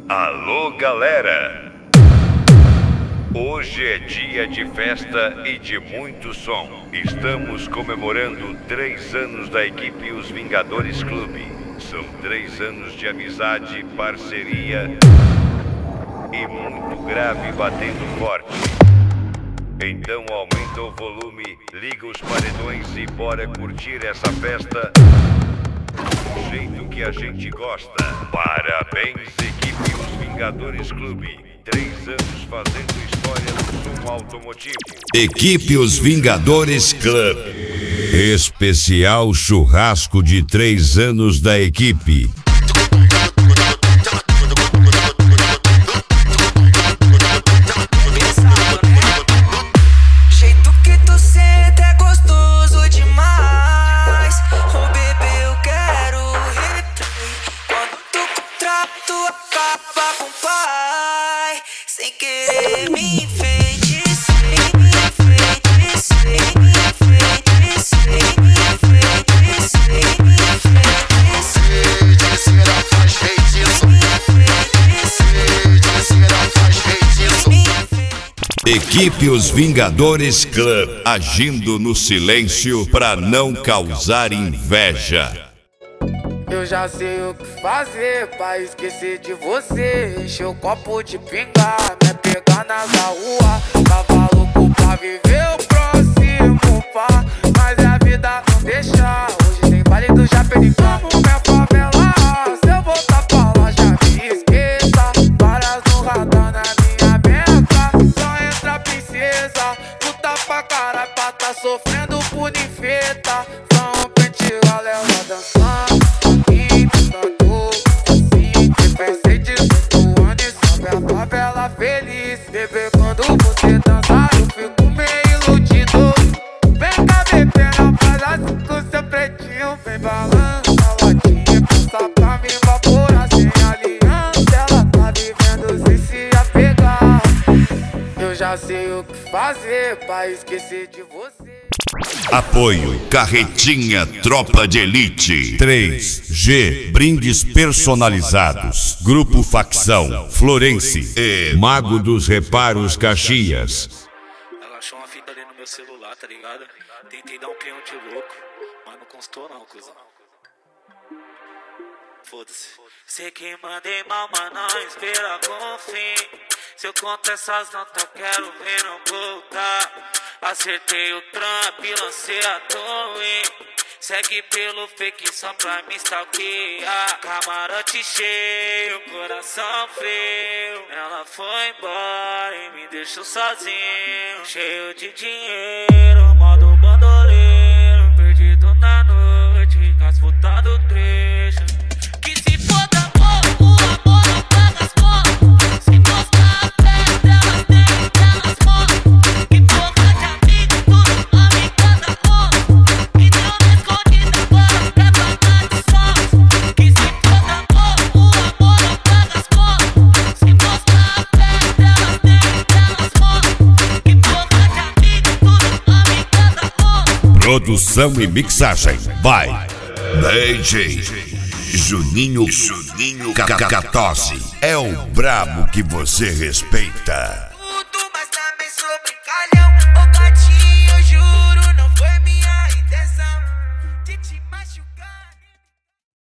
Alô, galera! Hoje é dia de festa e de muito som. Estamos comemorando 3 anos da equipe Os Vingadores Clube. São 3 anos de amizade, parceria e muito grave batendo forte. Então aumenta o volume, liga os paredões e bora curtir essa festa do jeito que a gente gosta. Parabéns, equipe Os Vingadores Clube. 3 anos fazendo história no som automotivo. Equipe Os Vingadores Club. Especial churrasco de 3 anos da equipe. Jeito que tu senta é gostoso demais. Oh bebê, eu quero replay. Quando tu contrato acaba com o pai. Sem querer me enfeitiçei, me enfeitiçei, me enfeitiçei, me enfeitiçei, me enfeitiçei. Será faz feitiço. Será faz feitiço. Equipe Os Vingadores Club, agindo no silêncio pra não causar inveja. Eu já sei o que fazer pra esquecer de você. Encher o copo de pinga, me pegar na rua. Tava louco pra viver o próximo pá, mas a vida não deixa. Hoje tem baile do Japeri, como minha favela. Se eu voltar pra lá, já me esqueça. Várias no radar na minha beca. Só entra princesa, puta pra caralho, pra tá sofrendo por ninfeta. Só um pente, galera dançando. Favela feliz, bebê, quando você dança eu fico meio iludido. Vem cá, bebê, não faz assim com seu pretinho. Vem balança a latinha, passa pra me evaporar sem aliança. Ela tá vivendo sem se apegar. Eu já sei o que fazer pra esquecer de você. Apoio Carretinha Tropa de Elite 3G Brindes personalizados. Grupo Facção Florense e Mago dos Reparos Caxias. Ela achou uma fita ali no meu celular, tá ligado? Tentei dar um peão de louco, mas não constou não, cuzão. Foda-se. Sei que mandei mal, mas não espera com fim. Se eu conto essas notas, quero ver não voltar. Acertei o Trump, lancei a torre. Segue pelo fake só pra me stalkear. Camarote cheio, coração frio. Ela foi embora e me deixou sozinho. Cheio de dinheiro, modo bandoleiro. Perdido na noite, asfaltado trecho. Que se foda amor, o amor não paga as contas. Se mostrar perto delas, nem delas morrem. Que porra de amigo, tudo amigo cada conta. Que deu na escondida agora pra pagar de sons. Que se foda amor, o amor não paga as contas. Se mostrar perto delas, nem delas morrem. Que porra de amigo, tudo amigo cada conta. Produção e mixagem by DJ Juninho Catose. É o brabo que você respeita.